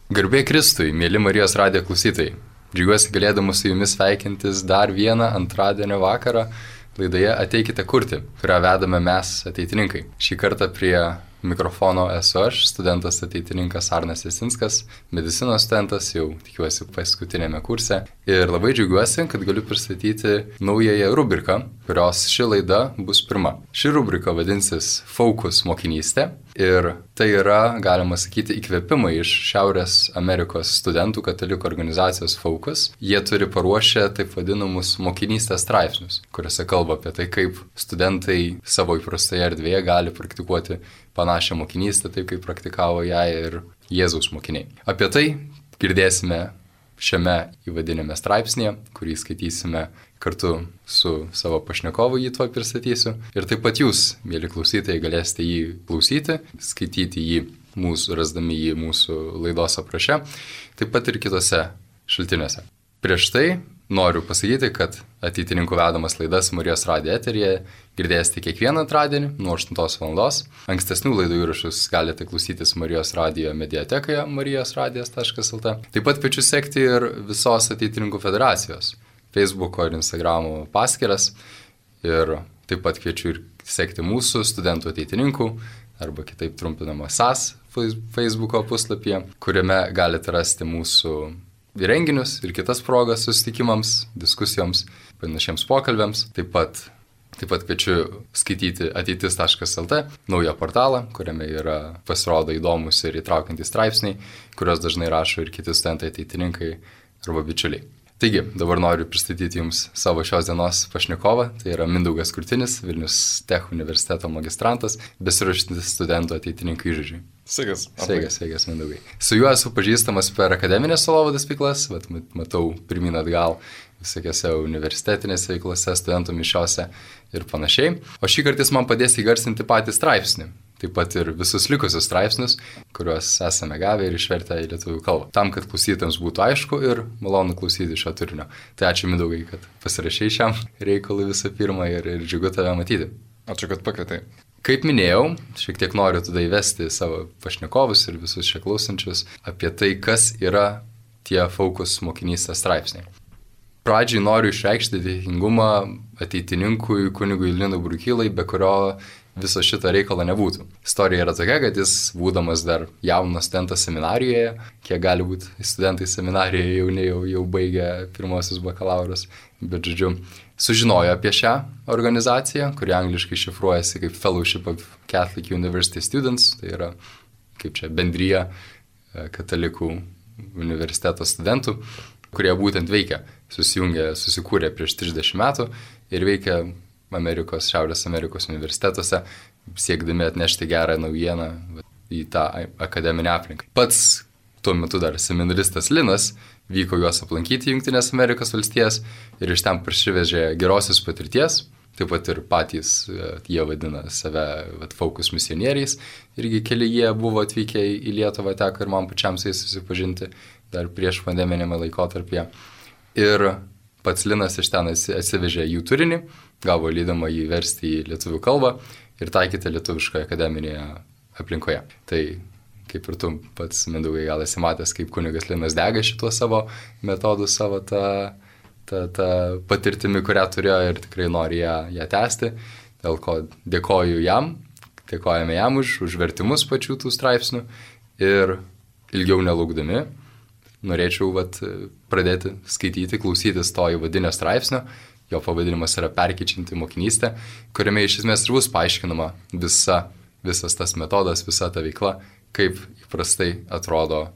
Garbė Kristui, mėly Marijos radijo klausytojai. Džiaugiuosi galėdamas su jumis sveikintis dar vieną antradienio vakarą laidoje Ateikite kurti, kurią vedame mes ateitininkai. Šį kartą prie mikrofono esu aš, studentas ateitininkas Arnas Jasinskas, medicinos studentas, jau tikiuosi paskutinėme kurse. Ir labai džiaugiuosi, kad galiu pristatyti naująją rubriką, kurios ši laida bus pirma. Ši rubrika vadinsis Focus mokinystė. Ir tai yra, galima sakyti, įkvėpimai iš Šiaurės Amerikos studentų katalikų organizacijos Focus. Jie turi paruošę taip vadinamus mokinystės straipsnius, kuriuose kalba apie tai, kaip studentai savo įprastoje erdvėje gali praktikuoti panašią mokinystę, taip kaip praktikavo ją ir Jėzaus mokiniai. Apie tai girdėsime šiame įvadinėme straipsnėje, kurį skaitysime kartu su savo pašnekovu, jį tuoj pristatysiu. Ir taip pat jūs, mėly klausytojai, galėsite jį klausyti, skaityti jį rasdami jį mūsų laidos apraše, taip pat ir kitose šaltiniuose. Prieš tai noriu pasakyti, kad ateitininkų vedamas laidas Marijos radijo eteryje girdėsite kiekvieną antradienį nuo 8 val. Ankstesnių laidų įrašus galite klausytis Marijos radijo mediatekoje marijosradijas.lt. Taip pat kviečiu sekti ir visos ateitininkų federacijos Facebook'o ir Instagram'o paskyras. Ir taip pat kviečiu ir sekti mūsų studentų ateitininkų, arba kitaip trumpinama SAS Facebook'o puslapyje, kuriame galite rasti mūsų renginius ir kitas progas susitikimams, diskusijoms, panašiems pokalbėms. Taip pat kviečiu skaityti ateitis.lt, naują portalą, kuriame pasirodo įdomus ir įtraukiantys straipsniai, kurios dažnai rašo ir kiti studentai ateitininkai arba bičiuliai. Taigi, dabar noriu pristatyti jums savo šios dienos pašnekovą. Tai yra Mindaugas Krutinis, Vilnius Tech universiteto magistrantas, besiruošiantis studentų ateitininkai įžodžiui. Sveikas, Mindaugai. Su juo esu pažįstamas per akademinės sielovados veiklas, matau pirmyn atgal visokiose universitetinėse veiklose, studentų mišiose ir panašiai. O šį kartą jis man padės įgarsinti patį straipsnį. Taip pat ir visus likusius straipsnius, kuriuos esame gavę ir išvertę į lietuvių kalbą. Tam, kad klausytams būtų aišku ir malonu klausyti šio turinio. Tai ačiū, Mindaugai, kad pasirašei šiam reikalui visą pirmą ir džiugu tave matyti. Ačiū, kad pakvietai. Kaip minėjau, šiek tiek noriu tada įvesti savo pašnekovus ir visus čia klausančius apie tai, kas yra tie Focus mokinystės straipsniai. Pradžiai noriu išreikšti dėkingumą ateitininkui kunigui Linui Brukylai, be kurio viso šito reikalo nebūtų. Istorija yra tokia, kad jis, būdamas dar jaunas studentas seminarijoje, kiek gali būti studentai seminarijoje jauni, jau baigę pirmosius bakalaurus, bet žodžiu, sužinojo apie šią organizaciją, kuri angliškai šifruojasi kaip Fellowship of Catholic University Students, tai yra kaip čia bendrija katalikų universiteto studentų, kurie būtent veikia, susikūrė prieš 30 metų ir veikia Šiaurės Amerikos universitetuose, siekdami atnešti gerą naujieną į tą akademinę aplinką. Pats tuo metu dar seminaristas Linas vyko juos aplankyti Jungtinės Amerikos valstijas ir iš ten parsivežė gerosios patirties, taip pat ir patys jie vadina save Focus misionieriais, irgi keli jie buvo atvykę į Lietuvą, teko ir man pačiam su jais susipažinti dar prieš pandeminėme laikotarpyje. Ir pats Linas iš ten atsivežė jų turinį, gavo leidimą jį versti į lietuvių kalbą ir taikyti lietuviškoje akademinėje aplinkoje. Tai kaip ir tu pats, Mindaugai, gal esi matęs, kaip kunigas Linas dega šituo savo metodu, savo tą patirtimi, kurią turėjo ir tikrai nori ją tęsti, dėl ko dėkojame jam už vertimus pačių tų straipsnių ir ilgiau nelaukdami norėčiau pradėti skaityti, klausytis to įvadinio straipsnio. Jo pavadinimas yra Perkeičianti mokinystė, kuriame iš esmės ir bus paaiškinama visas tas metodas, visa ta veikla, kaip įprastai atrodo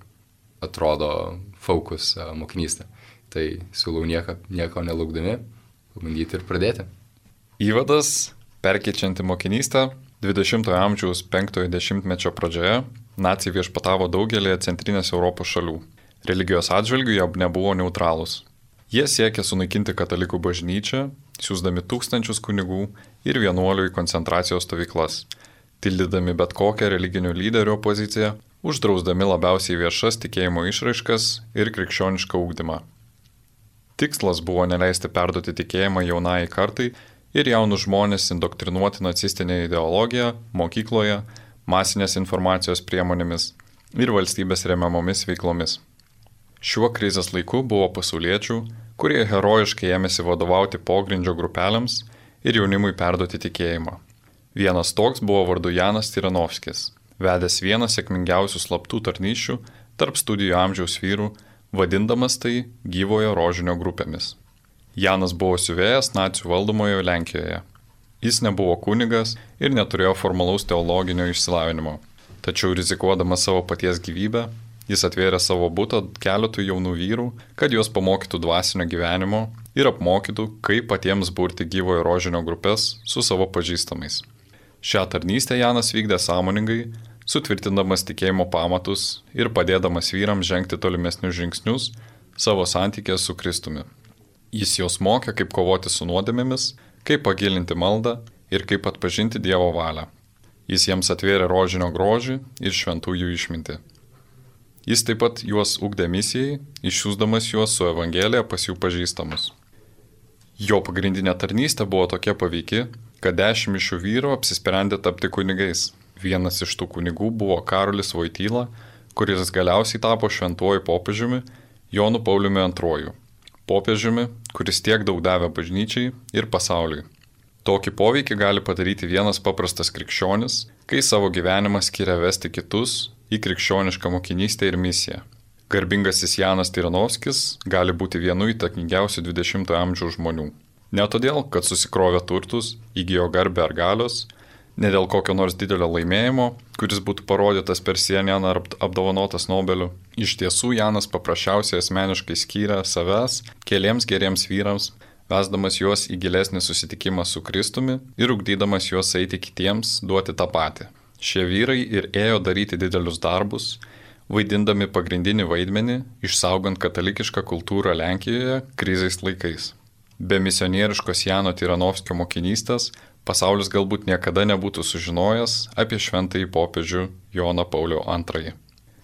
Focus mokinystė. Tai siūlau nieko nelaukdami pabandyti ir pradėti. Įvadas Perkeičianti mokinystė 20-ojo amžiaus 5-ojo dešimtmečio pradžioje naciai viešpatavo daugelį centrinės Europos šalių. Religijos atžvilgių jie nebuvo neutralūs. Jie siekė sunaikinti katalikų bažnyčią, siųsdami tūkstančius kunigų ir vienuolių į koncentracijos stovyklas, tildydami bet kokią religinių lyderių opoziciją, uždrausdami labiausiai viešas tikėjimo išraiškas ir krikščionišką ugdymą. Tikslas buvo neleisti perduoti tikėjimą jaunai kartai ir jaunus žmonės indoktrinuoti nacistinę ideologiją mokykloje, masinės informacijos priemonėmis ir valstybės remiamomis veiklomis. Šiuo krizės laiku buvo pasauliečių, kurie herojiškai ėmėsi vadovauti pogrindžio grupelėms ir jaunimui perduoti tikėjimą. Vienas toks buvo vardu Janas Tyranovskis, vedęs vieną sėkmingiausių slaptų tarnysčių tarp studijų amžiaus vyrų, vadindamas tai gyvojo rožinio grupėmis. Janas buvo siuvėjas nacių valdomoje Lenkijoje. Jis nebuvo kunigas ir neturėjo formalaus teologinio išsilavinimo. Tačiau rizikuodamas savo paties gyvybę, jis atvėrė savo butą keletui jaunų vyrų, kad juos pamokytų dvasinio gyvenimo ir apmokytų, kaip patiems burti gyvojo rožinio grupės su savo pažįstamais. Šią tarnystę Janas vykdė sąmoningai, sutvirtindamas tikėjimo pamatus ir padėdamas vyrams žengti tolimesnius žingsnius savo santykę su Kristumi. Jis jos mokė, kaip kovoti su nuodėmėmis, kaip pagilinti maldą ir kaip atpažinti Dievo valią. Jis jiems atvėrė rožinio grožį ir šventųjų išmintį. Jis taip pat juos ugdė misijai, išsiųsdamas juos su Evangelija pas jų pažįstamus. Jo pagrindinė tarnystė buvo tokia paveiki, kad 10 iš šių vyrų apsisprendė tapti kunigais. Vienas iš tų kunigų buvo Karolis Voityla, kuris galiausiai tapo šventuoju popiežiumi Jonu Pauliumi II. Popiežiumi, kuris tiek daug davė bažnyčiai ir pasauliui. Tokį poveikį gali padaryti vienas paprastas krikščionis, kai savo gyvenimą skiria vesti kitus į krikščionišką mokinystę ir misiją. Garbingasis Janas Tyranovskis gali būti vienu įtakingiausių 20-ojo amžiaus žmonių. Ne todėl, kad susikrovė turtus, įgijo garbę ar galios, ne dėl kokio nors didelio laimėjimo, kuris būtų parodytas per CNN ar apdovanotas Nobeliu. Iš tiesų Janas paprasčiausiai asmeniškai skyrė savęs keliems geriems vyrams, vesdamas juos į gilesnį susitikimą su Kristumi ir ugdydamas juos eiti kitiems duoti tą patį. Šie vyrai ir ėjo daryti didelius darbus, vaidindami pagrindinį vaidmenį, išsaugant katalikišką kultūrą Lenkijoje krizės laikais. Be misionieriškos Jano Tyranovskio mokinystės pasaulis galbūt niekada nebūtų sužinojęs apie šventąjį popiežių Joną Paulių II.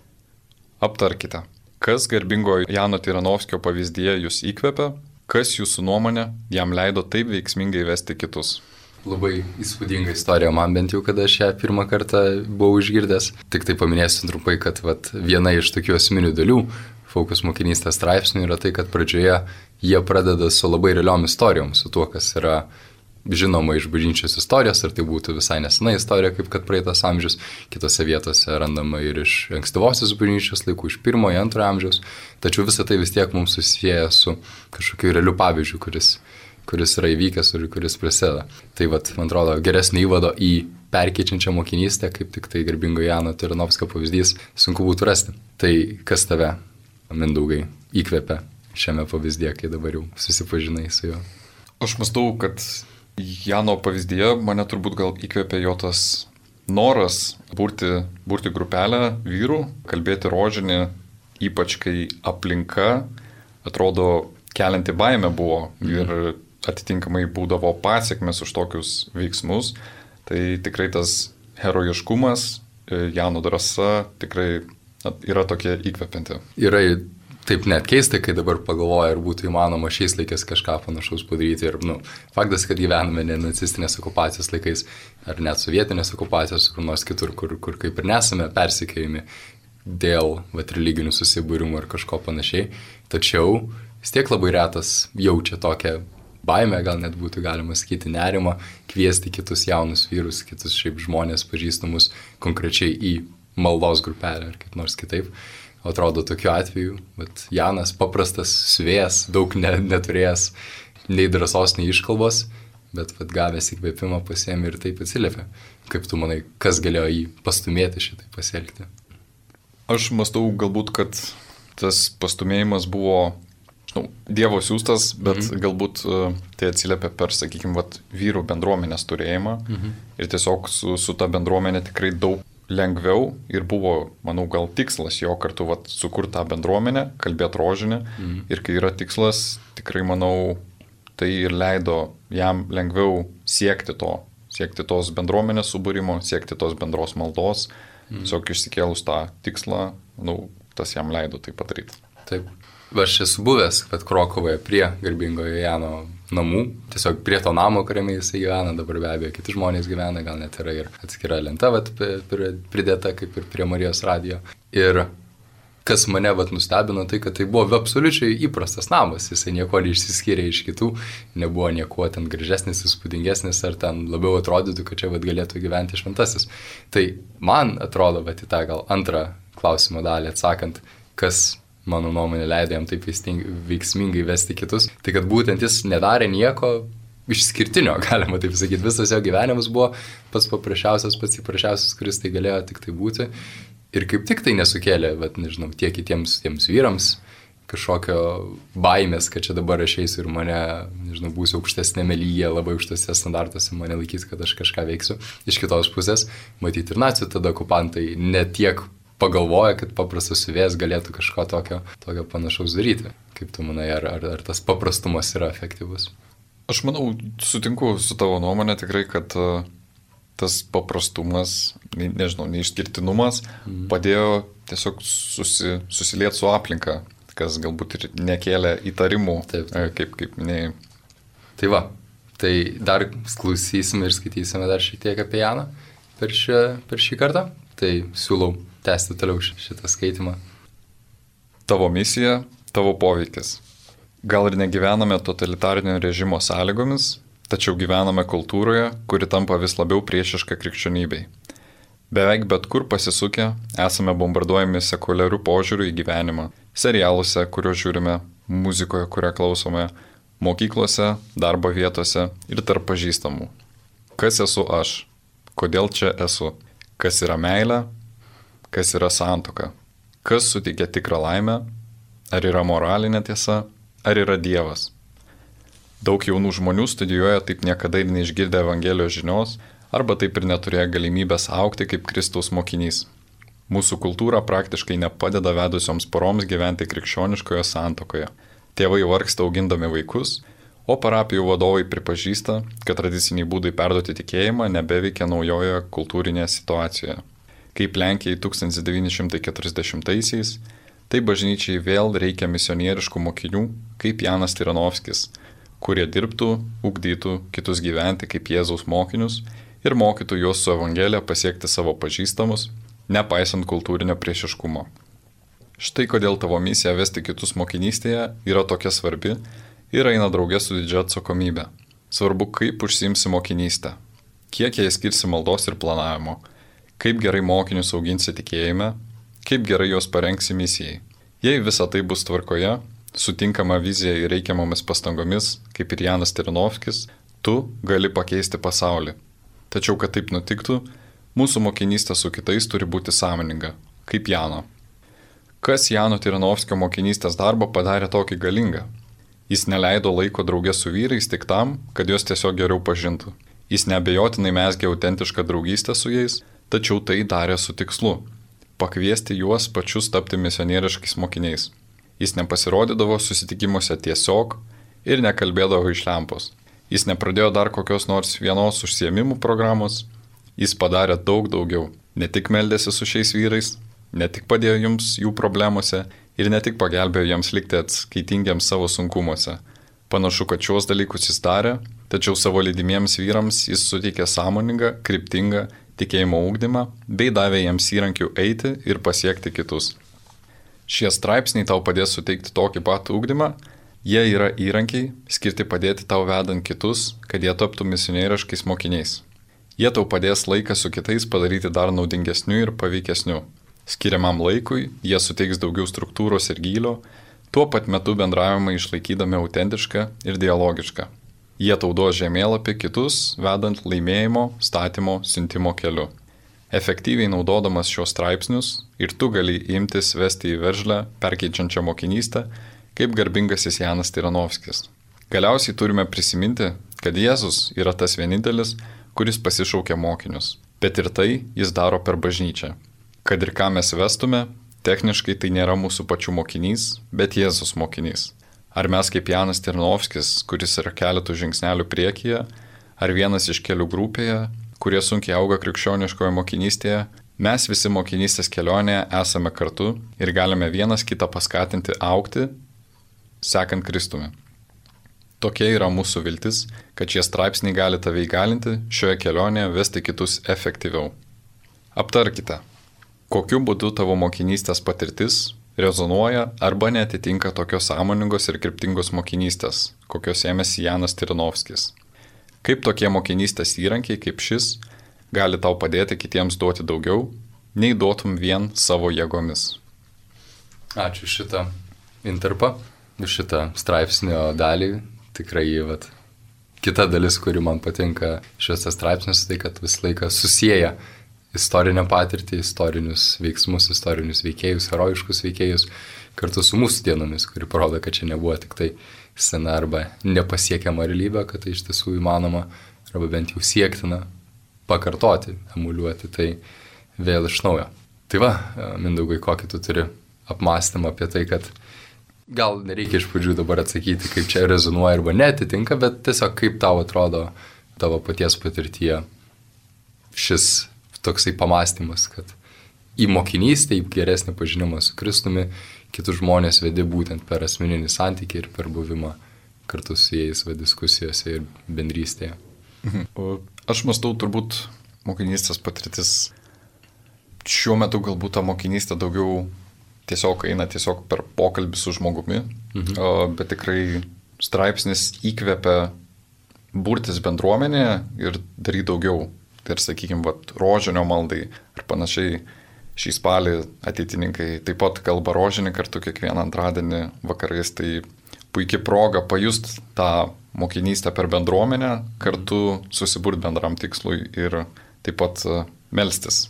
Aptarkite, kas garbingo Jano Tyranovskio pavyzdyje jūs įkvepia, kas jūsų nuomonė jam leido taip veiksmingai vesti kitus. Labai įspūdinga istorija man bent jau, kada aš ją pirmą kartą buvau išgirdęs. Tik tai paminėsiu trumpai, kad viena iš tokių esminių dalių Focus mokinystės straipsnių yra tai, kad pradžioje jie pradeda su labai realiom istorijom, su tuo, kas yra žinoma iš bažnyčios istorijos, ar tai būtų visai nesena istorija, kaip kad praeitas amžius, kitose vietose randama ir iš ankstyvosios bažnyčios laikų, iš 1-2 amžiaus, tačiau visą tai vis tiek mums susijęja su kažkokiu realiu pavyzdžiu, kuris yra įvykęs ir kuris prasideda. Tai man atrodo, geresnį įvado į perkeičiančią mokinystę, kaip tik tai garbingo Jano Tyranovskio pavyzdys, sunku būtų rasti. Tai kas tave, Mindaugai, įkvepia šiame pavyzdyje, kai dabar jau susipažinai su juo? Aš mąstau, kad Jano pavyzdyje mane turbūt gal įkvėpė jo tas noras burti grupelę vyrų, kalbėti rožinį, ypač kai aplinka atrodo kelianti baimę buvo ir atitinkamai būdavo pasiekmes už tokius veiksmus. Tai tikrai tas herojiškumas, Jano drąsa tikrai yra tokie įkvepianti. Yra taip net keista, kai dabar pagalvoja, ar būtų įmanoma šiais laikais kažką panašaus padaryti. Ir faktas, kad gyvename ne nacistinės okupacijos laikais, ar net sovietinės okupacijos, kur nors kitur, kur kaip ir nesame persekiojami dėl religinių susibūrimų ar kažko panašiai. Tačiau vis tiek labai retas jaučia tokią baimę, gal net būtų galima sakyti nerimą, kviesti kitus jaunus vyrus, kitus šiaip žmonės pažįstamus konkrečiai į maldos grupelę ar kaip nors kitaip. Atrodo tokiu atveju, bet Janas paprastas siuvėjas, daug neturėjęs nei drąsos, nei iškalbos, bet gavęs įkvėpimą pasiėmė ir taip atsiliepė. Kaip tu manai, kas galėjo jį pastumėti šitai pasielgti? Aš mąstau galbūt, kad tas pastumėjimas buvo Dievo siųstas, bet galbūt tai atsiliepia per, sakykime, vyrų bendruomenės turėjimą ir tiesiog su ta bendruomenė tikrai daug lengviau ir buvo, manau, gal tikslas jo kartu sukurti tą bendruomenę, kalbėti rožinį ir kai yra tikslas, tikrai manau, tai ir leido jam lengviau siekti tos bendruomenės subūrimo, siekti tos bendros maldos, tiesiog išsikėlus tą tikslą, manau, tas jam leido tai padaryti. Taip. Aš esu buvęs, kad Krokuvoje prie garbingojo Jano namų, tiesiog prie to namo, kuriame jisai gyvena, dabar be abejo kiti žmonės gyvena, gal net yra ir atskira lenta pridėta, kaip ir prie Marijos radijo. Ir kas mane nustebino, tai kad tai buvo absoliučiai įprastas namas, jisai nieko neišsiskyrė iš kitų, nebuvo nieko ten gražesnis, įspūdingesnis, ar ten labiau atrodytų, kad čia galėtų gyventi šventasis. Tai man atrodo, į tą gal antrą klausimo dalį atsakant, kas mano nuomonė leido jam taip veiksmingai vesti kitus, tai kad būtent jis nedarė nieko išskirtinio, galima taip sakyti. Visas jo gyvenimas buvo pats įprasčiausias, kuris tai galėjo tik tai būti. Ir kaip tik tai nesukėlė, tiek kitiems vyrams kažkokio baimės, kad čia dabar aš eisiu ir mane, būsiu aukštesnėme lygyje, labai aukštose standartuose mane laikys, kad aš kažką veiksiu. Iš kitos pusės, matyti ir nacių tada okupantai ne tiek pagalvoja, kad paprastas siuvėjas galėtų kažko tokio panašaus daryti. Kaip tu manai, ar tas paprastumas yra efektyvus? Aš manau, sutinku su tavo nuomonė tikrai, kad tas paprastumas, neišskirtinumas padėjo tiesiog susilieti su aplinka, kas galbūt ir nekėlė įtarimų, kaip minėjai. Tai va, tai dar klausysime ir skaitysime dar šiek tiek apie Janą per šį kartą. Tai siūlau tęsti toliau šitą skaitimą. Tavo misija, tavo poveikis. Gal ir negyvename totalitarinio režimo sąlygomis, tačiau gyvename kultūroje, kuri tampa vis labiau priešiška krikščionybei. Beveik bet kur pasisukę esame bombarduojami sekuliarių požiūrių į gyvenimą. Serialuose, kuriuos žiūrime, muzikoje, kurią klausome, mokyklose, darbo vietose ir tarp pažįstamų. Kas esu aš? Kodėl čia esu? Kas yra meilė, kas yra santuoka, kas suteikia tikrą laimę, ar yra moralinė tiesa, ar yra Dievas. Daug jaunų žmonių studijuoja taip niekada ir neišgirdę Evangelijos žinios, arba taip ir neturėjo galimybės augti kaip Kristaus mokinys. Mūsų kultūra praktiškai nepadeda vedusioms poroms gyventi krikščioniškoje santuokoje. Tėvai vargsta augindami vaikus, o parapijų vadovai pripažįsta, kad tradiciniai būdai perduoti tikėjimą nebeveikia naujoje kultūrinėje situacijoje. Kaip Lenkijai 1940-aisiais, tai bažnyčiai vėl reikia misionieriškų mokinių, kaip Janas Tiranovskis, kurie dirbtų, ugdytų kitus gyventi kaip Jėzaus mokinius ir mokytų juos su Evangelija pasiekti savo pažįstamus, nepaisant kultūrinio priešiškumo. Štai kodėl tavo misija vesti kitus mokinystėje yra tokia svarbi ir eina draugė su didžia atsakomybė. Svarbu, kaip užsiimsi mokinystę, kiek jai skirsi maldos ir planavimo, kaip gerai mokinius auginsi tikėjime, kaip gerai juos parengsi misijai. Jei visa tai bus tvarkoje, sutinkama vizija ir reikiamomis pastangomis, kaip ir Janas Tiranovskis, tu gali pakeisti pasaulį. Tačiau, kad taip nutiktų, mūsų mokinystė su kitais turi būti sąmoninga, kaip Jano. Kas Jano Tiranovskio mokinystės darbą padarė tokį galingą? Jis neleido laiko draugė su vyrais tik tam, kad juos tiesiog geriau pažintų. Jis neabejotinai mezgė autentišką draugystę su jais, tačiau tai darė su tikslu – pakviesti juos pačius tapti misionieriškais mokiniais. Jis nepasirodydavo susitikimuose tiesiog ir nekalbėdavo iš lempos. Jis nepradėjo dar kokios nors vienos užsiėmimų programos, jis padarė daug daugiau. Ne tik meldėsi su šiais vyrais, ne tik padėjo jums jų problemose, ir ne tik pagelbėjo jiems likti atskaitingiams savo sunkumuose. Panašu, kad šios dalykus jis darė, tačiau savo lydimiems vyrams jis suteikė sąmoningą, kryptingą tikėjimo ugdymą, bei davė jiems įrankių eiti ir pasiekti kitus. Šie straipsniai tau padės suteikti tokį pat ugdymą, jie yra įrankiai, skirti padėti tau vedant kitus, kad jie taptų misionieriškais mokiniais. Jie tau padės laiką su kitais padaryti dar naudingesniu ir paveikesniu. Skiriamam laikui jie suteiks daugiau struktūros ir gylio, tuo pat metu bendravimą išlaikydami autentišką ir dialogišką. Jie tau duos žemėlapį kitus, vedant laimėjimo, statymo, siuntimo keliu. Efektyviai naudodamas šios straipsnius ir tu gali imtis vesti į veržlę, perkeičiančią mokinystę, kaip garbingasis Janas Tiranovskis. Galiausiai turime prisiminti, kad Jėzus yra tas vienintelis, kuris pasišaukė mokinius, bet ir tai jis daro per bažnyčią. Kad ir ką mes vestume, techniškai tai nėra mūsų pačių mokinys, bet Jėzus mokinys. Ar mes kaip Janas Tiranovskis, kuris yra keletų žingsnelių priekyje, ar vienas iš kelių grupėje, kurie sunkiai auga krikščioniškoje mokinystėje, Mes visi mokinystės kelionėje esame kartu ir galime vienas kitą paskatinti augti, sekant Kristumi. Tokia yra mūsų viltis, kad šie straipsniai gali tave įgalinti šioje kelionėje vesti kitus efektyviau. Aptarkite, kokiu būdu tavo mokinystės patirtis rezonuoja arba neatitinka tokios sąmoningos ir kryptingos mokinystės, kokios ėmėsi Janas Tirinovskis. Kaip tokie mokinystės įrankiai kaip šis gali tau padėti kitiems duoti daugiau, nei duotum vien savo jėgomis. Ačiū šitą interpą, šitą straipsnio dalį. Tikrai, kita dalis, kuri man patinka šiuose straipsniuose, tai kad visą laiką susieja istorinę patirtį, istorinius veiksmus, istorinius veikėjus, herojiškus veikėjus kartu su mūsų dienomis, kuri parodo, kad čia nebuvo tik tai sena arba nepasiekiama realybė, kad tai iš tiesų įmanoma arba bent jau siektina pakartoti, emuliuoti tai vėl iš naujo. Tai va, Mindaugai, kokį tu turi apmąstymą apie tai, kad gal nereikia iš pradžių dabar atsakyti, kaip čia rezonuoja arba netitinka, bet tiesiog kaip tau atrodo tavo paties patirtyje šis toksai pamąstymas, kad į mokinystę, į geresnį pažinimą su Kristumi kitus žmonės vedi būtent per asmeninį santykį ir per buvimą kartu su jais diskusijose ir bendrystėje. Aš mąstau, turbūt mokinystės patirtis šiuo metu galbūt ta mokinystė daugiau tiesiog eina per pokalbį su žmogumi, bet tikrai straipsnis įkvepia burtis bendruomenėje ir daryti daugiau. Tai ir, sakykime, rožinio maldai ar panašiai šį spalį ateitininkai taip pat kalba rožinį kartu kiekvieną antradienį vakarais, tai puikia proga pajust tą mokinystę per bendruomenę, kartu susiburt bendram tikslui ir taip pat melstis.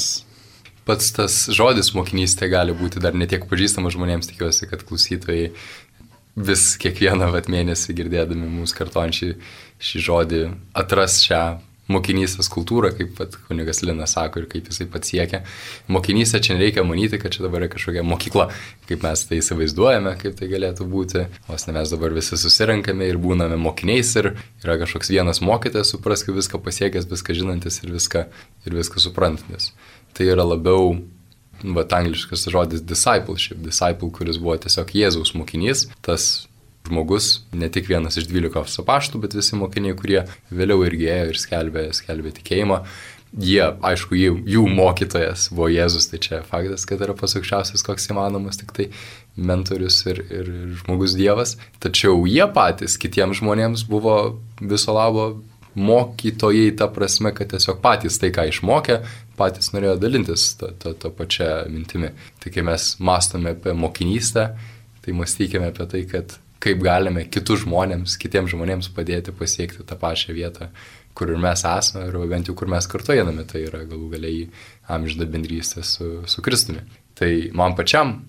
Pats tas žodis mokinystė gali būti dar netiek pažįstamas žmonėms, tikiuosi, kad klausytojai vis kiekvieną mėnesį girdėdami mūsų kartojant šį žodį atras šią mokinystės kultūrą, kaip kunigas Linas sako ir kaip jisai pats siekia. Mokinystė čia nereikia manyti, kad čia dabar yra kažkokia mokykla, kaip mes tai įsivaizduojame, kaip tai galėtų būti. Vos ne mes dabar visi susirenkame ir būname mokiniais ir yra kažkoks vienas mokytojas, suprask, viską pasiekęs, viską žinantis ir viską suprantantis. Tai yra labiau, angliškas žodis discipleship, kuris buvo tiesiog Jėzaus mokinys, tas žmogus, ne tik vienas iš 12 apaštalų, bet visi mokiniai, kurie vėliau irgi ėjo ir skelbė tikėjimą. Jie, aišku, jų mokytojas buvo Jėzus, tai čia faktas, kad yra pats aukščiausias, koks įmanomas, tik tai mentorius ir žmogus Dievas. Tačiau jie patys kitiems žmonėms buvo viso labo mokytojai, ta prasme, kad tiesiog patys tai, ką išmokė, patys norėjo dalintis tą pačią mintimi. Tai kai mes mąstome apie mokinystę, tai mąstykime apie tai, kad kaip galime kitiems žmonėms padėti pasiekti tą pačią vietą, kur ir mes esame, arba bent jau kur mes kartu einame, tai yra galų galiai amžiną bendrystę su Kristumi. Tai man pačiam,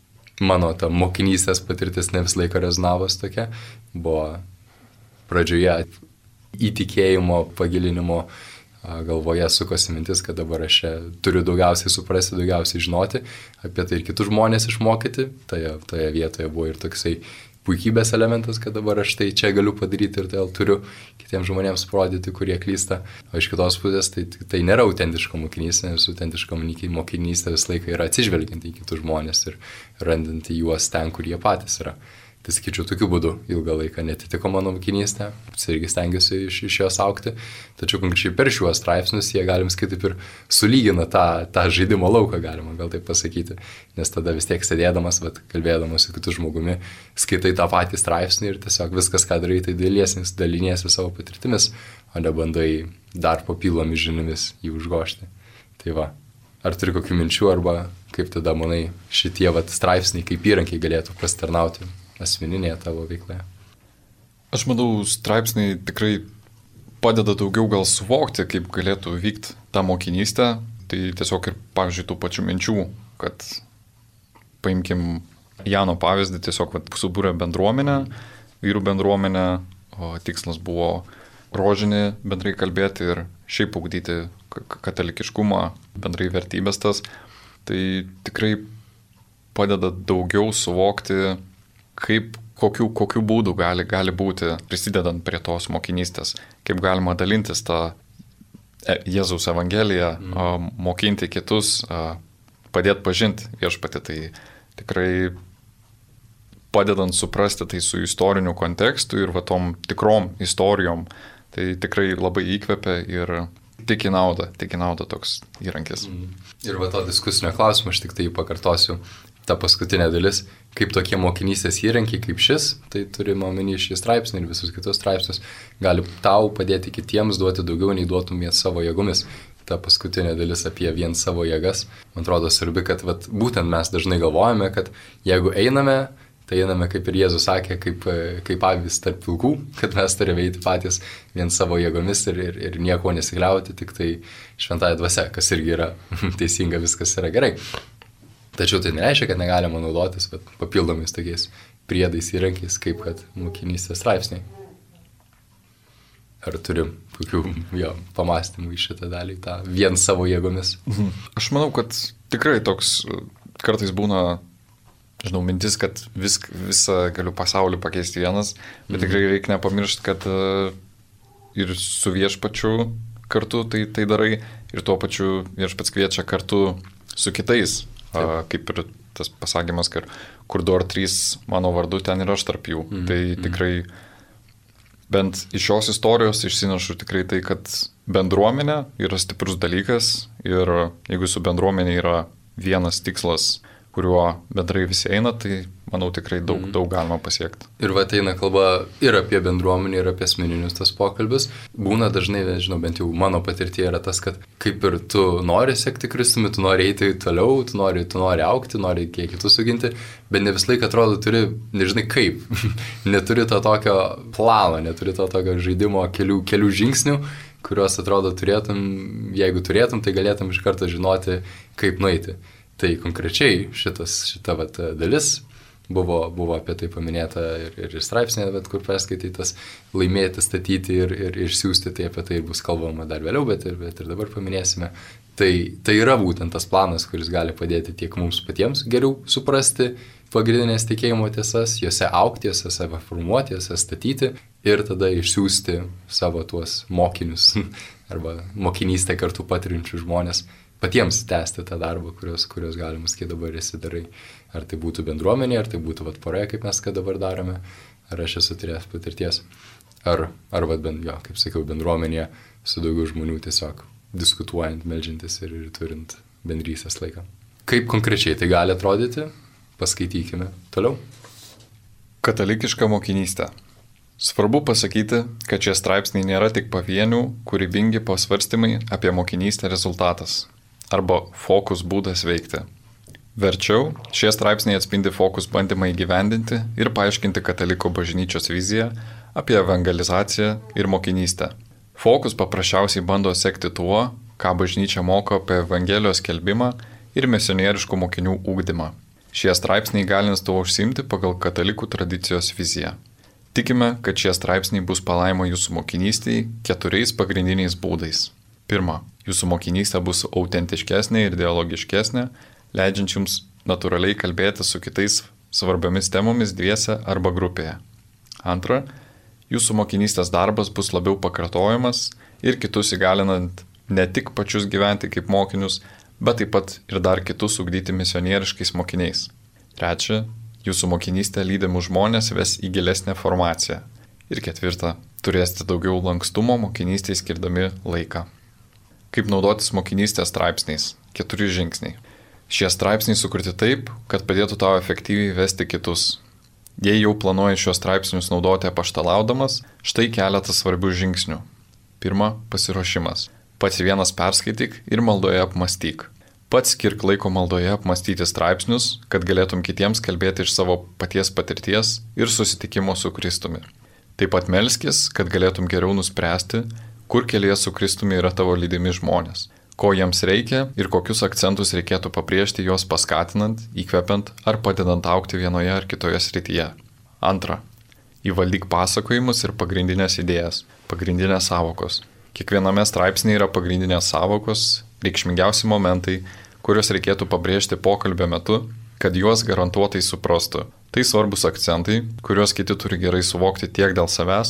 mano ta mokinystės patirtis ne visą laiką rezonavos tokia, buvo pradžioje įtikėjimo, pagilinimo galvoje sukosi mintis, kad dabar aš turiu daugiausiai suprasti, daugiausiai žinoti apie tai ir kitus žmonės išmokyti. Toje vietoje buvo ir toksai puikybės elementas, kad dabar aš tai čia galiu padaryti ir tai turiu kitiems žmonėms parodyti, kurie klysta. O iš kitos pusės tai nėra autentiška mokinystė, nes autentiška mokinystė visą laiką yra atsižvelgiant į kitus žmonės ir randant į juos ten, kur jie patys yra. Tai sakyčiau, tokiu būdu ilgą laiką netitiko mano mokinystė, irgi stengiuosi iš jos augti, tačiau konkrečiai per šiuos straipsnius jie, galim sakyti, ir sulygina tą žaidimo lauką, galima gal taip pasakyti, nes tada vis tiek sėdėdamas, kalbėdamas su kitu žmogumi, skaitai tą patį straipsnį ir tiesiog viskas, ką darai, tai daliniesi savo patirtimis, o ne bandai dar papildomis žiniomis jį užgožti. Tai va, ar turi kokių minčių, arba kaip tada manai šitie straipsniai kaip įrankiai galėtų pasitarnauti asmeninėje tavo veikloje? Aš manau, straipsniai tikrai padeda daugiau gal suvokti, kaip galėtų vykti tą mokinystę. Tai tiesiog ir, pavyzdžiui, tų pačių minčių, kad paimkim Jano pavyzdį, tiesiog subūrė bendruomenę, vyrų bendruomenę, o tikslas buvo rožinį bendrai kalbėti ir šiaip ugdyti katalikiškumą, bendrai vertybės tas. Tai tikrai padeda daugiau suvokti, kokių būdų gali būti prisidedant prie tos mokinystės, kaip galima dalintis tą Jėzaus Evangeliją, mokinti kitus, padėti pažinti viešpatį. Tai tikrai padedant suprasti tai su istoriniu kontekstu ir va tom tikrom istorijom, tai tikrai labai įkvepia ir tik į naudą toks įrankis. Ir va to diskusinio klausimo aš tik tai pakartosiu. Ta paskutinė dalis, kaip tokie mokinystės įrankiai kaip šis, tai turime omeny šį straipsnį ir visus kitus straipsnius, gali tau padėti kitiems duoti daugiau nei duotum vien savo jėgomis. Ta paskutinė dalis apie vien savo jėgas, man atrodo svarbi, kad būtent mes dažnai galvojame, kad jeigu einame, tai einame, kaip ir Jėzus sakė, kaip avys tarp vilkų, kad mes turime eiti patys vien savo jėgomis ir nieko nesikliauti, tik tai šventąja dvasia, kas irgi yra teisinga, viskas yra gerai. Tačiau tai nereiškia, kad negalima naudotis papildomais tokiais priedais įrankiais, kaip kad mokinystės straipsniai. Ar turim kokių pamastymų į šitą dalį, tą vien savo jėgomis? Aš manau, kad tikrai toks kartais būna, mintis, kad visą galiu pasaulį pakeisti vienas, bet tikrai reikia nepamiršti, kad ir su viešpačiu kartu tai darai ir tuo pačiu viešpats kviečia kartu su kitais. Kaip ir tas pasakymas, kur 2 ar 3 mano vardu, ten ir aš tarp jų. Tai tikrai bent iš šios istorijos išsinašu tikrai tai, kad bendruomenė yra stiprus dalykas ir jeigu su bendruomenė yra vienas tikslas, kuriuo bendrai visi eina, tai manau tikrai daug galima pasiekti. Ir eina kalba ir apie bendruomenį, ir apie asmeninius tas pokalbis. Būna dažnai, bent jau mano patirtie yra tas, kad kaip ir tu nori sekti Kristumi, tu nori eiti toliau, tu nori augti, nori kiek kitus suginti, bet ne vis laik atrodo turi, nežinai kaip, neturi to tokio plano, neturi to tokio žaidimo kelių žingsnių, kuriuos atrodo turėtum, jeigu turėtum, tai galėtum iš karto žinoti, kaip nueiti. Tai konkrečiai šita dalis buvo apie tai paminėta ir straipsnėje, kur perskaitytas laimėti, statyti ir išsiųsti, tai apie tai bus kalbama dar vėliau, bet ir dabar paminėsime. Tai yra būtent tas planas, kuris gali padėti tiek mums patiems geriau suprasti pagrindinės tikėjimo tiesas, juose augti, juose save formuoti, juose statyti ir tada išsiųsti savo tuos mokinius arba mokinystę kartu patirinčių žmonės. Patiems tęsti tą darbą, kurios galima sakyti dabar esi darai. Ar tai būtų bendruomenė, ar tai būtų poroje, kaip mes ką dabar darome, ar aš esu turėjęs patirties. Ar kaip sakiau, bendruomenėje su daugiau žmonių tiesiog diskutuojant, meldžiantis ir turint bendrystės laiką. Kaip konkrečiai tai gali atrodyti? Paskaitykime toliau. Katalikiška mokinystė. Svarbu pasakyti, kad šie straipsniai nėra tik pavienių, kūrybingi pasvarstymai apie mokinystę rezultatas arba fokus būdas veikti. Verčiau, šie straipsniai atspindi fokus bandymą įgyvendinti ir paaiškinti kataliko bažnyčios viziją apie evangelizaciją ir mokinystę. Fokus paprasčiausiai bando sekti tuo, ką bažnyčia moko apie evangelijos skelbimą ir misionieriškų mokinių ugdymą. Šie straipsniai galins tuo užsiimti pagal katalikų tradicijos viziją. Tikime, kad šie straipsniai bus palaimo jūsų mokinystėje 4 pagrindiniais būdais. Pirma, jūsų mokinystė bus autentiškesnė ir dialogiškesnė, leidžiant jums natūraliai kalbėti su kitais svarbiomis temomis dviese arba grupėje. Antra, jūsų mokinystės darbas bus labiau pakartojamas ir kitus įgalinant ne tik pačius gyventi kaip mokinius, bet taip pat ir dar kitus ugdyti misionieriškais mokiniais. Trečia, jūsų mokinystė lydimų žmonės ves į gilesnę formaciją. Ir ketvirta, turėsite daugiau lankstumo mokinystėje skirdami laiką. Kaip naudotis mokinystės straipsniais? 4 žingsniai. Šie straipsniai sukurti taip, kad padėtų tau efektyviai vesti kitus. Jei jau planuoji šios straipsnius naudoti apaštalaudamas, štai keletas svarbių žingsnių. Pirma, pasiruošimas. Pats vienas perskaityk ir maldoje apmąstyk. Pats skirk laiko maldoje apmąstyti straipsnius, kad galėtum kitiems kalbėti iš savo paties patirties ir susitikimo su Kristumi. Taip pat melskis, kad galėtum geriau nuspręsti, kur kelyje su Kristumi yra tavo lydimi žmonės, ko jiems reikia ir kokius akcentus reikėtų pabrėžti juos paskatinant, įkvepiant ar padedant augti vienoje ar kitoje srityje. Antra, įvaldyk pasakojimus ir pagrindinės idėjas, pagrindinės sąvokos. Kiekviename straipsnėje yra pagrindinės sąvokos, reikšmingiausi momentai, kuriuos reikėtų pabrėžti pokalbio metu, kad juos garantuotai suprastų. Tai svarbus akcentai, kuriuos kiti turi gerai suvokti tiek dėl savęs,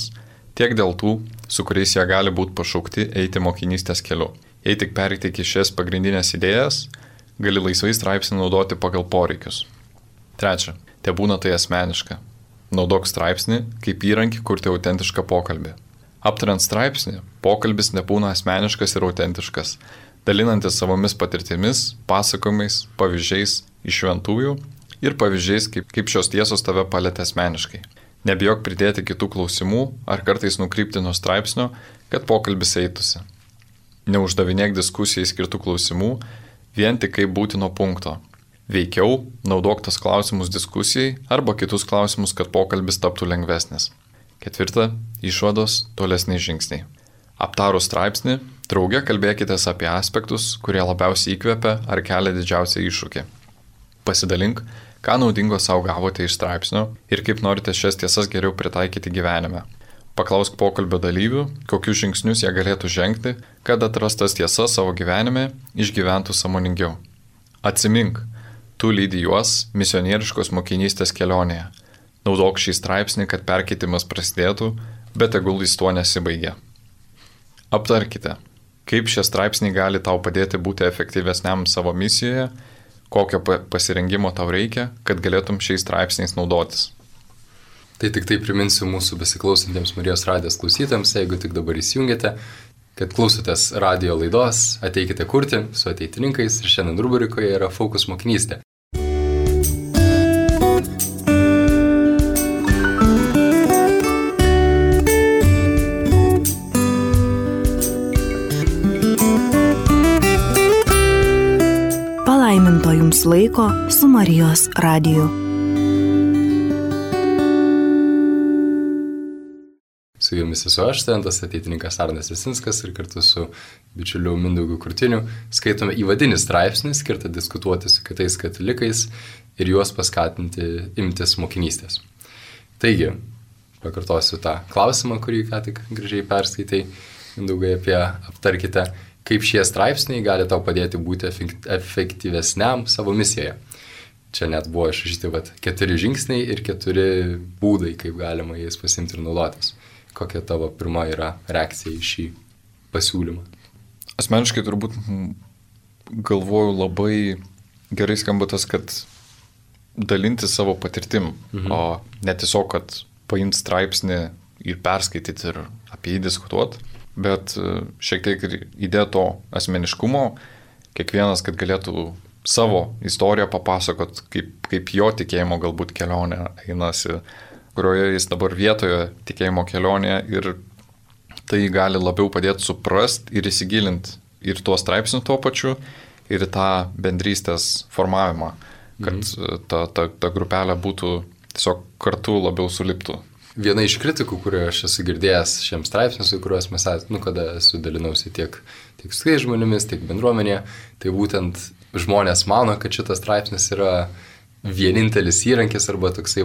tiek dėl tų, su kuriais jie gali būti pašaukti eiti mokinystės keliu. Jei tik perteiki šias pagrindinės idėjas, gali laisvai straipsnį naudoti pagal poreikius. 3. Te būna tai asmeniška. Naudok straipsnį kaip įrankį kurti autentišką pokalbį. Aptariant straipsnį, pokalbis nebūna asmeniškas ir autentiškas, dalinantis savomis patirtimis, pasakojimais, pavyzdžiais iš šventųjų ir pavyzdžiais, kaip šios tiesos tave palietė asmeniškai. Nebijok pridėti kitų klausimų ar kartais nukrypti nuo straipsnio, kad pokalbis eitųsi. Neuždavinėk diskusijai skirtų klausimų vien tik kaip būtino punkto. Veikiau, naudok tas klausimus diskusijai arba kitus klausimus, kad pokalbis taptų lengvesnis. 4. Išvados tolesniai žingsniai. Aptarus straipsnį, drauge kalbėkitės apie aspektus, kurie labiausiai įkvepia ar kelia didžiausią iššūkį. Pasidalink, ką naudingo savo gavote iš straipsnio ir kaip norite šias tiesas geriau pritaikyti gyvenime. Paklausk pokalbio dalyvių, kokius žingsnius jie galėtų žengti, kad atrastas tiesas savo gyvenime išgyventų sąmoningiau. Atsimink, tu lydi juos misionieriškos mokinystės kelionėje. Naudok šį straipsnį, kad perkeitimas prasidėtų, bet tegul jis tuo nesibaigia. Aptarkite, kaip šie straipsniai gali tau padėti būti efektyvesniam savo misijoje, kokio pasirengimo tau reikia, kad galėtum šiais straipsniais naudotis. Tai tik tai priminsiu mūsų besiklausantiems Marijos radijos klausytams, jeigu tik dabar įsijungėte, kad klausotės radijo laidos Ateikite kurti su ateitininkais ir šiandien rubrikoje yra Fokus mokinystė. Palaiminto jums laiko su Marijos radiju. Su jumis esu aš, studentas ateitininkas Arnas Jasinskas ir kartu su bičiuliu Mindaugu Kurtiniu skaitome įvadinį straipsnį skirtą diskutuoti su kitais katalikais ir juos paskatinti imtis mokinystės. Taigi, pakartosiu tą klausimą, kurį ką tik gražiai perskaitai, Mindaugai, aptarkite, kaip šie straipsniai gali tau padėti būti efektyvesniam savo misijoje. Čia net buvo išrašyti 4 žingsniai ir 4 būdai, kaip galima jais pasimti ir naudotis. Kokia tavo pirma yra reakcija į šį pasiūlymą? Asmeniškai turbūt galvoju labai gerai skamba tas, kad dalinti savo patirtim, o ne tiesiog, kad paimti straipsnį ir perskaityti ir apie jį diskutuoti, bet šiek tiek ir įdėti to asmeniškumo, kiekvienas, kad galėtų savo istoriją papasakot, kaip jo tikėjimo galbūt kelionė einasi, kurioje jis dabar vietoje tikėjimo kelionėje ir tai gali labiau padėti suprasti ir įsigilinti ir tuos straipsnius tuo pačiu ir tą bendrystės formavimą, kad ta grupelė būtų tiesiog kartu labiau suliptų. Viena iš kritikų, kurioje aš esu girdėjęs šiems straipsnius, kuriuos mes kada esu dalinausi tiek su tais žmonėmis, tiek bendruomenėje, tai būtent žmonės mano, kad šitas straipsnis yra vienintelis įrankis arba toksai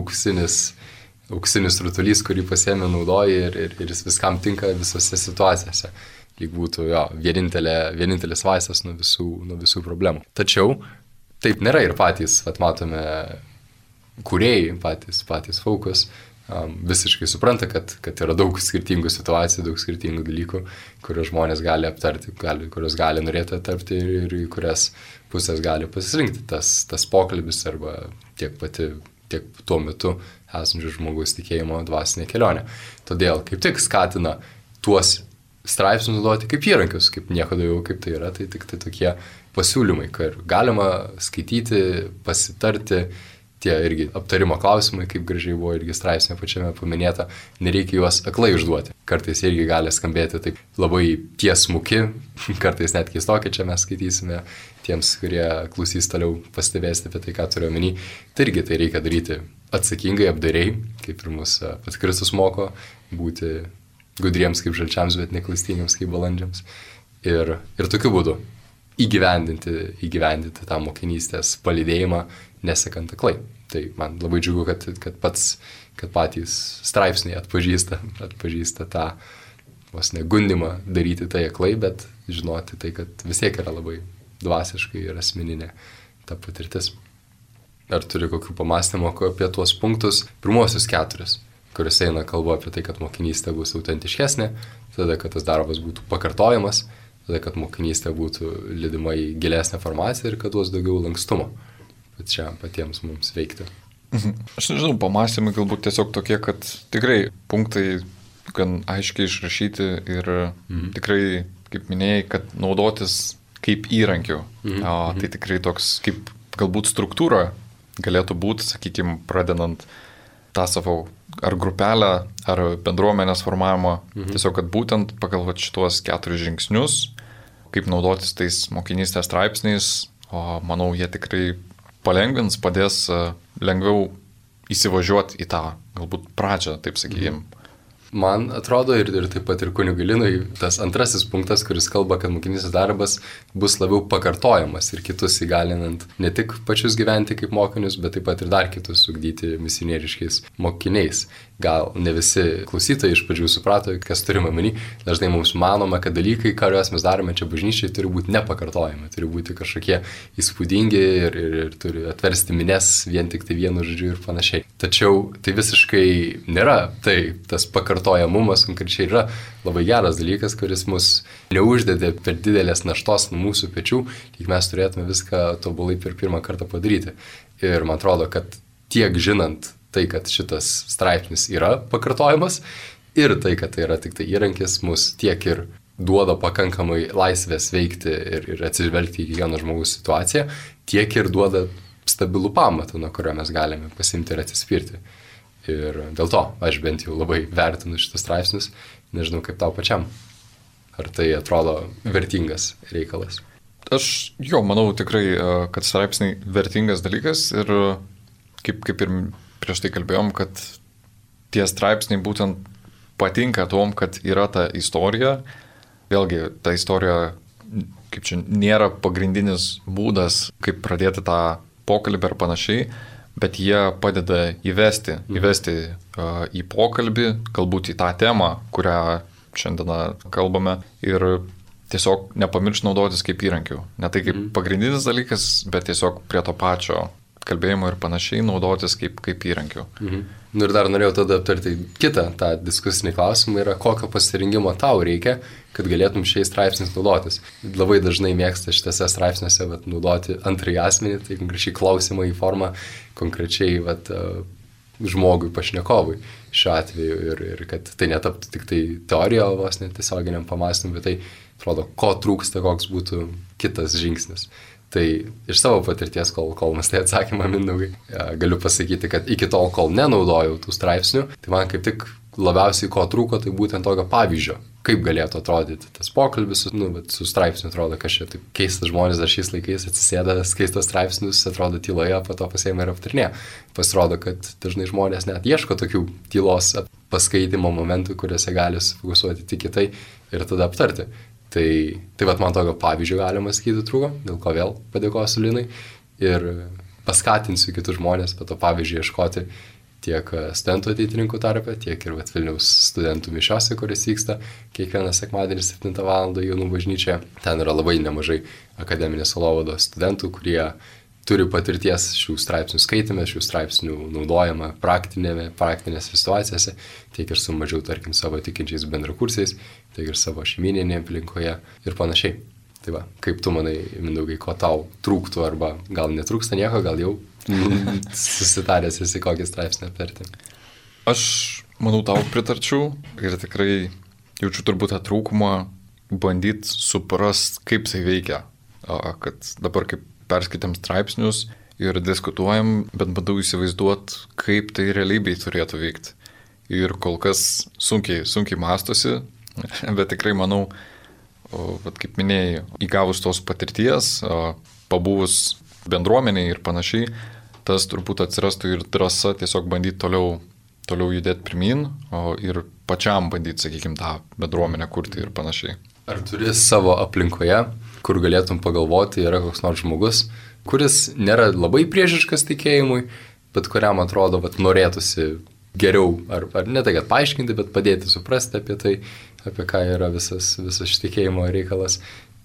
auksinis rutulys, kurį pasiemi naudoji ir jis viskam tinka visose situacijose. Lyg būtų vienintelis vaistas nuo visų problemų. Tačiau taip nėra ir patys, matome, kūrėjai, patys Fokus, visiškai supranta, kad yra daug skirtingų situacijų, daug skirtingų dalykų, kuriuos žmonės gali aptarti, kuriuos gali norėti aptarti ir į kurias pusės gali pasirinkti tas pokalbis arba tiek tuo metu esančių žmogaus tikėjimo dvasinė kelionė. Todėl kaip tik skatina tuos straipsnius naudoti kaip įrankius, kaip nieko daugiau, kaip tai yra, tai tik tai tokie pasiūlymai, kad galima skaityti, pasitarti, tie irgi aptarimo klausimai, kaip gražiai buvo irgi straipsnė pačiame paminėta, nereikia juos aklai užduoti. Kartais irgi gali skambėti taip labai tiesmuki, kartais net keistokai, čia mes skaitysime tiems, kurie klausys toliau pastebėsite apie tai, ką turiu omeny. Tai irgi tai reikia daryti atsakingai, apdairiai, kaip ir mūsų pats Kristus moko, būti gudriems kaip žalčiams, bet neklaistingiems kaip balandžiams. Ir tokiu būdu įgyvendinti tą mokinystės palydėjimą, nesekant aklai. Tai man labai džiugu, kad patys straipsniai atpažįsta tą vos negundimą daryti tai aklai, bet žinoti tai, kad vis tiek yra labai dvasiškai ir asmeninė ta patirtis. Ar turi kokių pamastymų apie tuos punktus? Pirmuosius 4. kuriuose eina kalba apie tai, kad mokinystė bus autentiškesnė, tada, kad tas darbas būtų pakartojamas, tada, kad mokinystė būtų lydima į gilesnę formaciją ir kad duos daugiau lankstumo patiems mums veikti. Aš nežinau, pamąstymai galbūt tiesiog tokie, kad tikrai punktai gan aiškiai išrašyti ir tikrai, kaip minėjai, kad naudotis kaip įrankiu. Tai tikrai toks kaip galbūt struktūra galėtų būti, sakykime, pradedant tą savo ar grupelę, ar bendruomenės formavimą. Tiesiog, kad būtent pagal šituos 4 žingsnius, kaip naudotis tais mokinystės straipsniais, o manau, jie tikrai palengvins, padės lengviau įsivažiuoti į tą galbūt pradžią, taip sakykime. Man atrodo ir taip pat ir kunigui Linui tas antrasis punktas, kuris kalba, kad mokinystės darbas bus labiau pakartojamas ir kitus įgalinant ne tik pačius gyventi kaip mokinius, bet taip pat ir dar kitus ugdyti misionieriškais mokiniais. Gal ne visi klausytojai iš pradžių suprato, kas turime omeny. Dažnai mums manoma, kad dalykai, kuriuos mes darome čia bažnyčiai, turi būti nepakartojami, turi būti kažkokie įspūdingi ir turi atversti mines vien tik tai vienu žodžiu ir panašiai. Tačiau tai visiškai nėra. Tai tas pakartojamumas konkrečiai yra labai geras dalykas, kuris mus neuždedė per didelės naštos nuo mūsų pečių, tik mes turėtume viską tobulai per pirmą kartą padaryti. Ir man atrodo, kad tiek žinant tai, kad šitas straipsnis yra pakartojimas ir tai, kad tai yra tik tai įrankis, mus tiek ir duoda pakankamai laisvės veikti ir atsižvelgti į kiekvieno žmogaus situaciją, tiek ir duoda stabilų pamatą, nuo kurio mes galime pasimti ir atsispirti. Ir dėl to aš bent jau labai vertinu šitus straipsnius, nežinau kaip tau pačiam. Ar tai atrodo vertingas reikalas? Aš manau tikrai, kad straipsniai vertingas dalykas ir kaip ir prieš tai kalbėjom, kad tie straipsniai būtent patinka tom, kad yra ta istorija. Vėlgi, ta istorija, kaip čia, nėra pagrindinis būdas, kaip pradėti tą pokalbį ar panašiai, bet jie padeda įvesti į pokalbį, galbūt į tą temą, kurią šiandieną kalbame ir tiesiog nepamiršti naudotis kaip įrankiu. Ne tai kaip pagrindinis dalykas, bet tiesiog prie to pačio kalbėjimo ir panašiai naudotis kaip įrankiu. Ir dar norėjau tada aptarti kitą tą diskusinį klausimą, yra kokio pasirinkimo tau reikia, kad galėtum šiais straipsniais naudotis. Labai dažnai mėgsta šitose straipsniuose naudoti antrąjį asmenį, tai konkrečiai klausimą į formą konkrečiai žmogui, pašnekovui šiuo atveju ir kad tai netaptų tik tai teorija, o vos netiesioginiam pamąstymui, bet tai atrodo, ko trūksta, koks būtų kitas žingsnis. Tai iš savo patirties, kol mes tai atsakymą Mindaugai, galiu pasakyti, kad iki tol, kol nenaudojau tų straipsnių, tai man kaip tik labiausiai ko trūko, tai būtent tokio pavyzdžio, kaip galėtų atrodyti tas pokalbis su straipsniu. Atrodo, kad čia taip keistas žmonės dar šiais laikais atsisėda, skaito straipsnius, atrodo tyloje, po to pasiėmė ir aptarinė. Pasirodo, kad dažnai žmonės net ieško tokių tylos paskaitimo momentų, kuriuose gali sufokusuoti tik į tai ir tada aptarti. Tai man tokio pavyzdžio galima sakyti trūko, dėl ko vėl padėkosiu Linai ir paskatinsiu kitus žmonės po to pavyzdžiui ieškoti tiek studentų ateitininkų tarpe, tiek ir Vilniaus studentų mišiose, kuris vyksta kiekvieną sekmadienį 7 val. Jaunų bažnyčioje. Ten yra labai nemažai akademinės sielovados studentų, kurie turi patirties šių straipsnių skaitime, šių straipsnių naudojama praktinėse situacijose, tiek ir su mažiau, tarkim, savo tikinčiais bendrakursiais, tiek ir savo šeimyninėje aplinkoje ir panašiai. Tai va, kaip tu manai, Mindaugai, ko tau trūktų arba gal netrūksta nieko, gal jau susitaręs esi kokį straipsnį aptarti? Aš manau, tau pritarčiau ir tikrai jaučiu turbūt tą trūkumą bandyti suprast, kaip tai veikia. Kad dabar kaip perskaitėm straipsnius ir diskutuojam, bet bandau įsivaizduoti, kaip tai realybėj turėtų veikti. Ir kol kas sunkiai mąstosi, bet tikrai manau, kaip minėjai, įgavus tos patirties, pabuvus bendruomeniai ir panašiai, tas turbūt atsirastų ir drąsa tiesiog bandyti toliau judėti pirmin ir pačiam bandyti, sakykime, tą bendruomenę kurti ir panašiai. Ar turi savo aplinkoje, kur galėtum pagalvoti, yra koks nors žmogus, kuris nėra labai priešiškas tikėjimui, bet kuriam atrodo, norėtųsi geriau, ar ne tai, kad paaiškinti, bet padėti suprasti apie tai, apie ką yra visas tikėjimo reikalas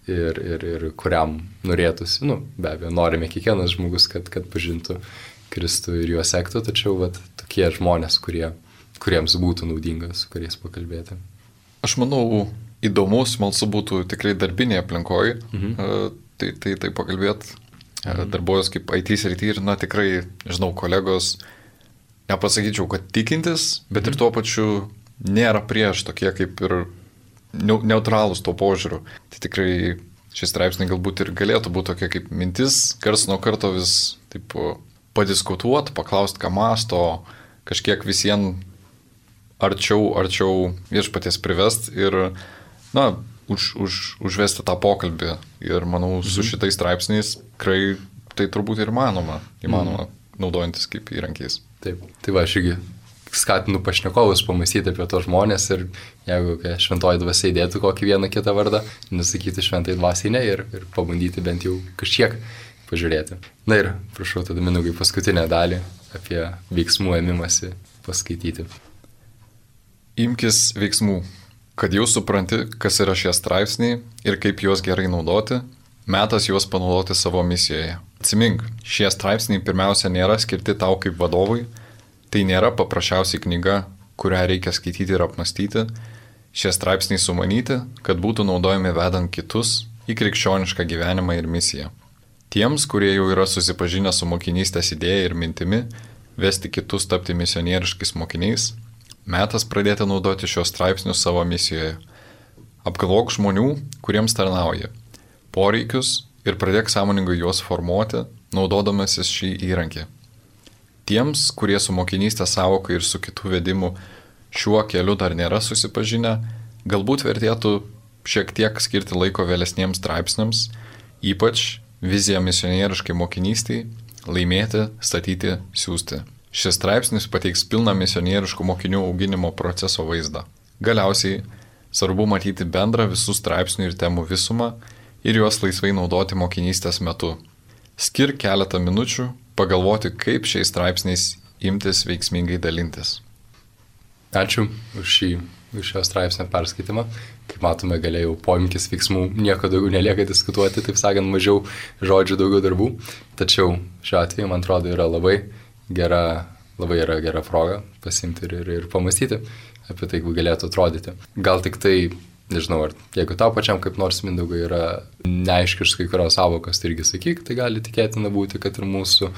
ir kuriam norėtųsi, be abejo, norime kiekvienas žmogus, kad pažintų Kristų ir juo sektų, tačiau tokie žmonės, kurie kuriems būtų naudinga su kuriais pakalbėti. Aš manau, įdomu, smalsu būtų tikrai darbinėje aplinkoje, tai pakalbėti. Darbuojas kaip IT srity ir, tikrai, žinau, kolegos, nepasakyčiau, kad tikintis, bet ir tuo pačiu nėra prieš tokie kaip ir neutralūs to požiūriu. Tai tikrai šis straipsniai galbūt ir galėtų būti tokia kaip mintis, kars nuo karto vis taip padiskutuoti, paklausti, ką mąsto, kažkiek visiems arčiau viešpaties privest ir, užvesti tą pokalbį. Ir manau, su šitais straipsniais tikrai tai turbūt ir įmanoma naudojantis kaip įrankiais. Taip, tai va, aš irgi skatinu pašnekovus pamąstyti apie tos žmonės ir jeigu šventoji dvasia įdėtų kokį vieną kitą vardą, nesakyti šventai dvasiai ne ir pabandyti bent jau kažkiek pažiūrėti. Na ir prašau tada Mindaugai paskutinę dalį apie veiksmų ėmimąsi paskaityti. Imkis veiksmų. Kad jau supranti, kas yra šie straipsniai ir kaip juos gerai naudoti, metas juos panaudoti savo misijoje. Atsimink, šie straipsniai pirmiausia nėra skirti tau kaip vadovui, tai nėra paprasčiausiai knyga, kurią reikia skaityti ir apmastyti. Šie straipsniai sumanyti, kad būtų naudojami vedant kitus į krikščionišką gyvenimą ir misiją. Tiems, kurie jau yra susipažinę su mokinystės idėja ir mintimi, vesti kitus tapti misionieriškais mokiniais, metas pradėti naudoti šios straipsnius savo misijoje. Apgalvok žmonių, kuriems tarnauji, poreikius ir pradėk sąmoningai juos formuoti, naudodamasis šį įrankį. Tiems, kurie su mokinystės sąvoka ir su kitų vedimu šiuo keliu dar nėra susipažinę, galbūt vertėtų šiek tiek skirti laiko vėlesniems straipsniams, ypač vizija misionieriškai mokinystiai, laimėti, statyti, siųsti. Šis straipsnis pateiks pilną misionieriškų mokinių auginimo proceso vaizdą. Galiausiai, svarbu matyti bendrą visų straipsnių ir temų visumą ir juos laisvai naudoti mokinystės metu. Skirk keletą minučių, pagalvoti, kaip šiais straipsniais imtis veiksmingai dalintis. Ačiū už šio straipsnio perskaitimą. Kaip matome, galėjau po imkis veiksmų nieko daugiau nelieka diskutuoti, taip sakant, mažiau žodžių, daugiau darbų. Tačiau šiuo atveju, man atrodo, yra labai gera proga pasimti ir pamastyti apie tai, kaip galėtų atrodyti. Gal tik tai, nežinau, ar jeigu tau pačiam kaip nors Mindaugai yra neaiškios kai kurios sąvokos, tai irgi sakyk, tai gali tikėtina būti, kad ir mūsų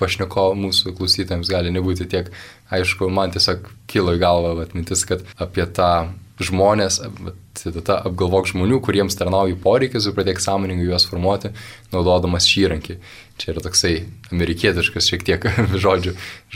mūsų klausytojams gali nebūti tiek aišku. Man tiesiog kilo į galvą mintis, kad apie tą žmonės, apgalvok žmonių, kuriems tarnauji poreikis ir pradėk sąmoningai juos formuoti, naudodamas šį įrankį. Čia yra toksai amerikietiškas šiek tiek žodžių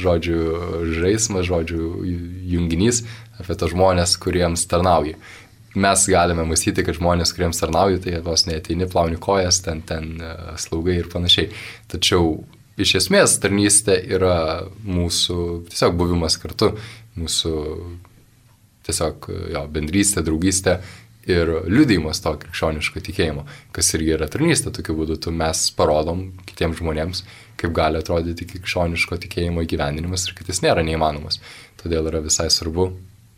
žaismas, žodžių junginys apie tos žmonės, kuriems tarnauji. Mes galime mąstyti, kad žmonės, kuriems tarnauji, tai vos neateini, plauni kojas, ten slaugai ir panašiai. Tačiau iš esmės tarnystė yra mūsų tiesiog buvimas kartu, mūsų tiesiog bendrystė, draugystė ir liudijimas to krikščioniško tikėjimo, kas irgi yra tarnystė. Tokiu būdu mes parodom kitiems žmonėms, kaip gali atrodyti krikščioniško tikėjimo įgyvendinimas ir kad jis nėra neįmanomas. Todėl yra visai svarbu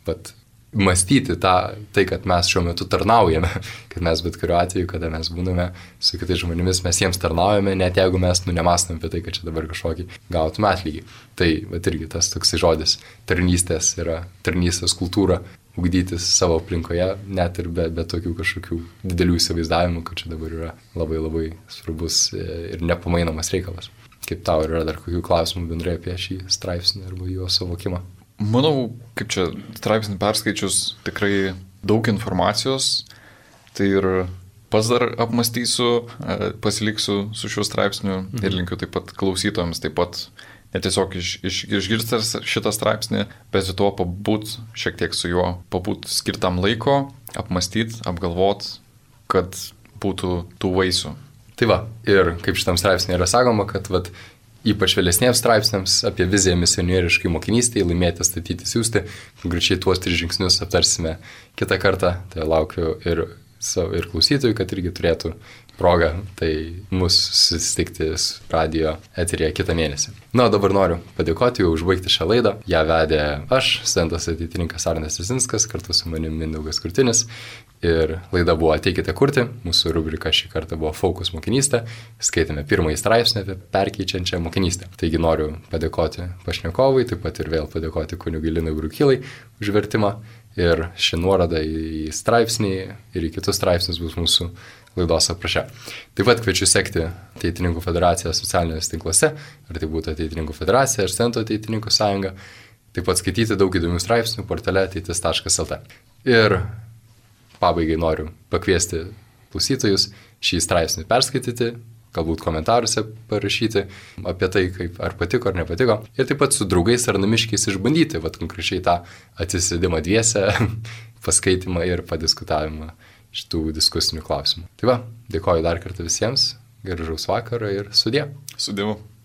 mąstyti tai, kad mes šiuo metu tarnaujame, kad mes bet kuriuo atveju, kada mes būname su kitais žmonėmis, mes jiems tarnaujame, net jeigu mes nemąstame apie tai, kad čia dabar kažkokį gautume atlygį. Tai irgi tas toksai žodis tarnystės yra tarnystės kultūra, ugdytis savo aplinkoje, net ir be tokių kažkokių didelių įsivaizdavimų, kad čia dabar yra labai labai svarbus ir nepamainomas reikalas. Kaip tau yra dar kokių klausimų bendrai apie šį straipsnį arba jo suvokimą? Manau, kaip čia straipsnį perskaičius tikrai daug informacijos, tai ir pats dar apmastysiu, pasiliksiu su šiuo straipsniu ir linkiu taip pat klausytojams, taip pat ne tiesiog išgirstas šitą straipsnį, bet su tuo pabūt šiek tiek su juo, pabūt skirtam laiko, apmastyti, apgalvot, kad būtų tų vaisių. Tai va, ir kaip šitam straipsnį yra sakoma, kad ypač vėlesniems straipsniams apie viziją misionieriškai mokinystėje, laimėti, statyti, siųsti, konkrečiai tuos 3 žingsnius aptarsime kitą kartą. Tai laukiu ir klausytojų, kad irgi turėtų proga, tai mūsų susitikti su radio eterija kitą mėnesį. Na, dabar noriu padėkoti jau užbaigti šią laidą. Ja vedė aš, studentas ateitininkas Arnas Jazinskas, kartu su manim Mindaugas Krutinis. Ir laida buvo Ateikite kurti. Mūsų rubrika šį kartą buvo Fokus mokinystė. Skaitėme pirmąjį straipsnį apie perkeičiančią mokinystę. Taigi noriu padėkoti pašnekovui, taip pat ir vėl padėkoti kunigui Linui Brukylai už vertimą. Ir ši nuoroda į straipsnį ir į kitus straipsnius bus mūsų laidos apraše. Taip pat kviečiu sekti Ateitininkų federaciją socialiniuose tinkluose, ar tai būtų Ateitininkų federacija ar Studentų ateitininkų sąjunga. Taip pat skaityti daug įdomių straipsnių portale ateitis.lt. Ir pabaigai noriu pakviesti klausytojus šį straipsnį perskaityti, galbūt komentaruose parašyti apie tai, kaip ar patiko ar nepatiko. Ir taip pat su draugais ar namiškiais išbandyti, konkrečiai tą atsisėdimą dviese, paskaitimą ir padiskutavimą šitų diskusinių klausimų. Tai va, dėkoju dar kartą visiems, gražaus vakaro ir sudie. Sudievu.